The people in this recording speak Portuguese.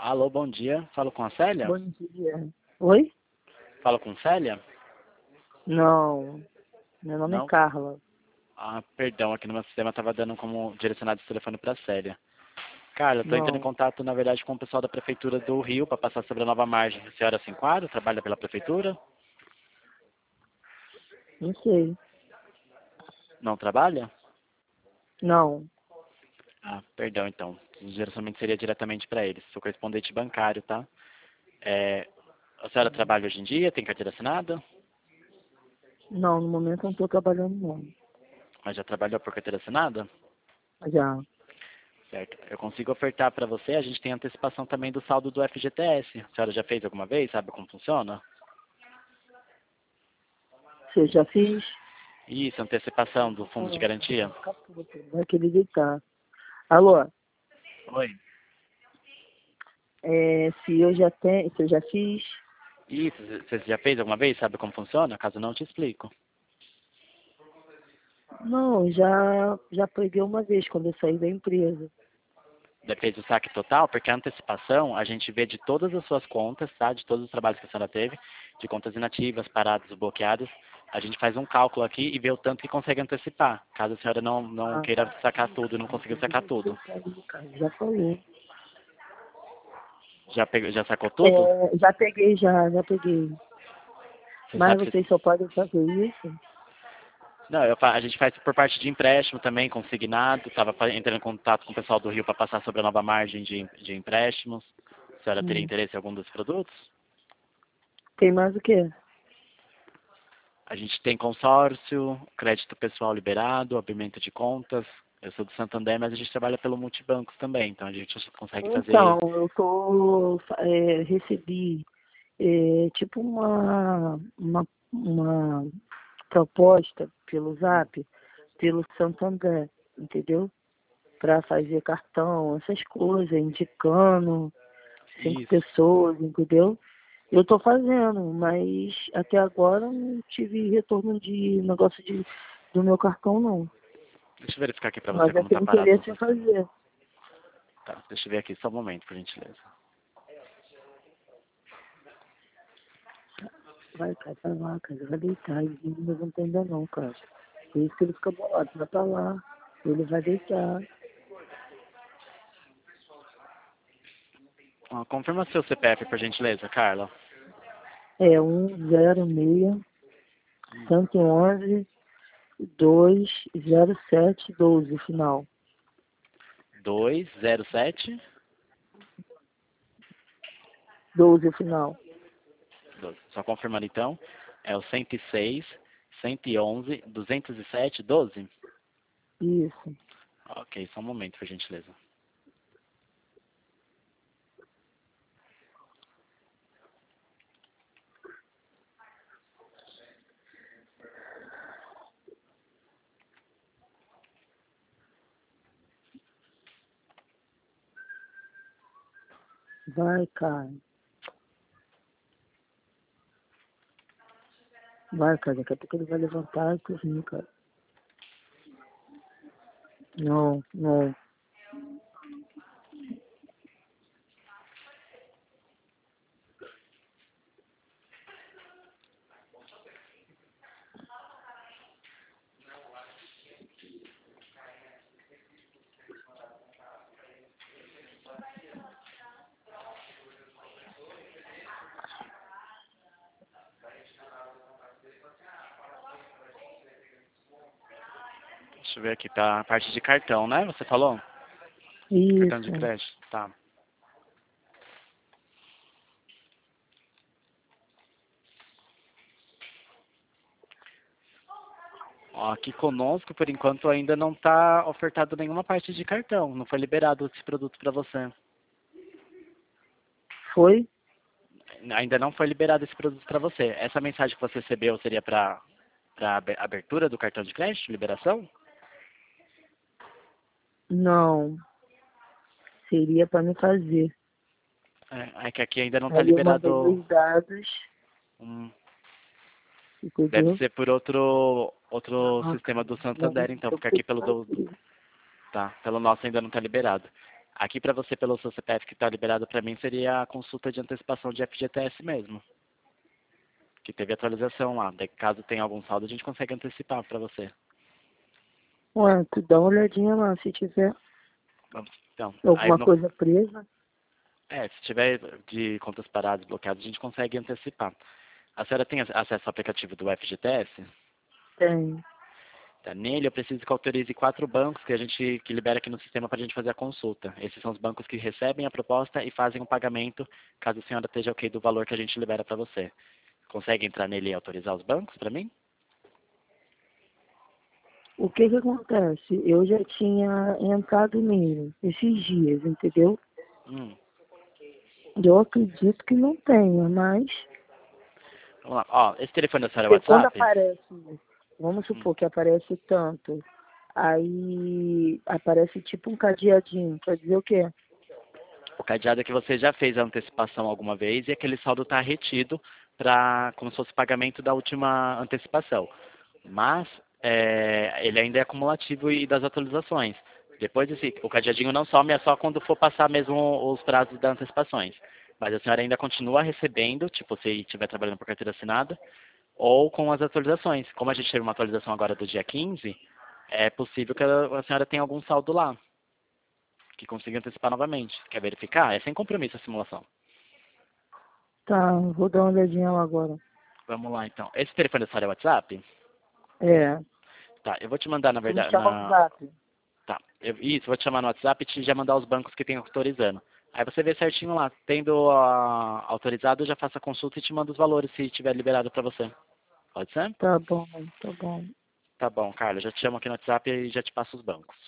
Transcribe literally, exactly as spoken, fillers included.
Alô, bom dia. Falo com a Célia? Bom dia. Oi? Falo com Célia? Não. Meu nome é Não? Carla. Ah, perdão, aqui no meu sistema estava dando como direcionado esse telefone para a Célia. Carla, estou entrando em Não. contato, na verdade, com o pessoal da Prefeitura do Rio para passar sobre a nova margem. A senhora se enquadra? Trabalha pela Prefeitura? Não sei. Não trabalha? Não. Ah, perdão, então. O direcionamento seria diretamente para eles. Sou correspondente bancário, tá? É, a senhora trabalha hoje em dia? Tem carteira assinada? Não, no momento eu não estou trabalhando não. Mas já trabalhou por carteira assinada? Já. Certo. Eu consigo ofertar para você, a gente tem antecipação também do saldo do F G T S. A senhora já fez alguma vez? Sabe como funciona? Você já fiz? Isso, antecipação do fundo de Ah, garantia. vai querer deitar. Alô? Oi. É, se eu já tenho, se eu já fiz? Isso, você já fez alguma vez? Sabe como funciona? Caso não, eu te explico. Não, já, já peguei uma vez quando eu saí da empresa. Já fez o saque total? Porque a antecipação, a gente vê de todas as suas contas, tá? De todos os trabalhos que a senhora teve, de contas inativas, paradas, bloqueadas. A gente faz um cálculo aqui e vê o tanto que consegue antecipar. Caso a senhora não, não Ah, queira sacar tudo, não conseguiu sacar tudo. já falou. Já, pegou, já sacou tudo? É, já peguei, já, já peguei. Você Mas sabe se... vocês só podem fazer isso? Não, eu fa- a gente faz por parte de empréstimo também, consignado. Estava entrando em contato com o pessoal do Rio para passar sobre a nova margem de, de empréstimos. A senhora teria Hum. interesse em algum dos produtos? Tem mais o quê? A gente tem consórcio, crédito pessoal liberado, abrimento de contas. Eu sou do Santander, mas a gente trabalha pelo multibancos também, então a gente consegue fazer Então, eu tô, é, recebi é, tipo uma, uma, uma proposta pelo Zap, pelo Santander, entendeu? Para fazer cartão, essas coisas, indicando cinco isso. pessoas, entendeu? Eu tô fazendo, mas até agora não tive retorno de negócio de, do meu cartão, não. Deixa eu verificar aqui para você Mas eu como está tenho parado no interesse em sistema. fazer. Tá, deixa eu ver aqui só um momento, por gentileza. Vai, cara, vai lá, cara, vai deitar. Ele não levanta ainda não, cara. Por isso que ele fica bolado, vai pra lá. Ele vai deitar. Ó, confirma seu C P F, por gentileza, Carla. É um zero seis, cento e onze, dois zero sete doze final. dois zero sete. doze final. Só confirmando então. É o cento e seis, cento e onze, duzentos e sete, doze. Isso. Ok, só um momento, por gentileza. Vai, cara. Vai, cara. Daqui a pouco ele vai levantar e dormir, cara. Não, não. Deixa eu ver aqui, tá a parte de cartão, né? Você falou? Cartão de Isso. crédito, tá. Ó, aqui conosco, por enquanto, ainda não está ofertado nenhuma parte de cartão. Não foi liberado esse produto para você. Foi? Ainda não foi liberado esse produto para você. Essa mensagem que você recebeu seria para para abertura do cartão de crédito, liberação? Não. Seria pra me fazer. É, é que aqui ainda não está Aí eu mandei liberado. meus dados, Hum, deve entendeu? ser por outro outro Ah, sistema cara, do não, Santander, então, eu porque vou aqui pelo do, fazer. tá, pelo nosso ainda não está liberado. Aqui para você, pelo seu C P F que está liberado para mim, seria a consulta de antecipação de F G T S mesmo. Que teve atualização lá. Daí, caso tenha algum saldo, a gente consegue antecipar para você. Ué, tu dá uma olhadinha lá, se tiver Vamos, então, aí alguma no, coisa presa. é, se tiver de contas paradas, bloqueadas, a gente consegue antecipar. A senhora tem acesso ao aplicativo do F G T S? Tem. Tá, nele eu preciso que autorize quatro bancos que a gente que libera aqui no sistema para a gente fazer a consulta. Esses são os bancos que recebem a proposta e fazem o pagamento, caso a senhora esteja ok do valor que a gente libera para você. Consegue entrar nele e autorizar os bancos para mim? O que que acontece? Eu já tinha entrado nele esses dias, entendeu? Hum. Eu acredito que não tenha, mas... Vamos lá. Ó, esse telefone da senhora é Porque quando WhatsApp? aparece, vamos Hum. supor que aparece tanto, aí aparece tipo um cadeadinho, quer dizer o quê? O cadeado é que você já fez a antecipação alguma vez e aquele saldo está retido para como se fosse pagamento da última antecipação. Mas é, ele ainda é acumulativo e das atualizações. Depois desse, o cadeadinho não some, é só quando for passar mesmo os prazos das antecipações. Mas a senhora ainda continua recebendo, tipo, se estiver trabalhando por carteira assinada, ou com as atualizações. Como a gente teve uma atualização agora do dia quinze, é possível que a a senhora tenha algum saldo lá, que consiga antecipar novamente. Quer verificar? É sem compromisso a simulação. Tá, vou dar uma olhadinha lá agora. Vamos lá, então. Esse telefone da senhora é WhatsApp? É, Tá, eu vou te mandar, na tu me verdade, chama no na... zap. Tá, eu, isso, vou te chamar no WhatsApp e te já mandar os bancos que tem autorizando. Aí você vê certinho lá. Tendo ah, autorizado, eu já faço a consulta e te mando os valores se tiver liberado para você. Pode ser? Tá bom, tá bom. Tá bom, Carla. Já te chamo aqui no WhatsApp e já te passo os bancos.